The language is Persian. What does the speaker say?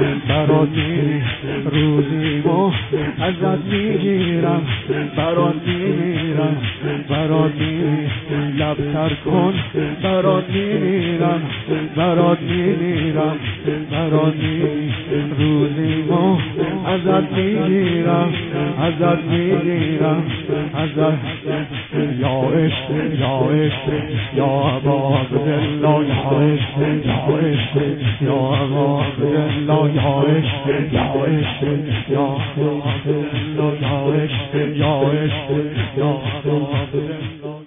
برات میمیرم روزی ما ازت میگیرم برات میمیرم برات میمیرم لب تر کن برات میمیرم برات میمیرم برات میمیرم روزی ما ازت میگیرم ازت میگیرم ازت یا عشق یا عشق یا ابا عبدالله یا عشق یا عشق یا ابا عبدالله یا عشق یا عشق یا ابا عبدالله یا عشق یا عشق یا ابا عبدالله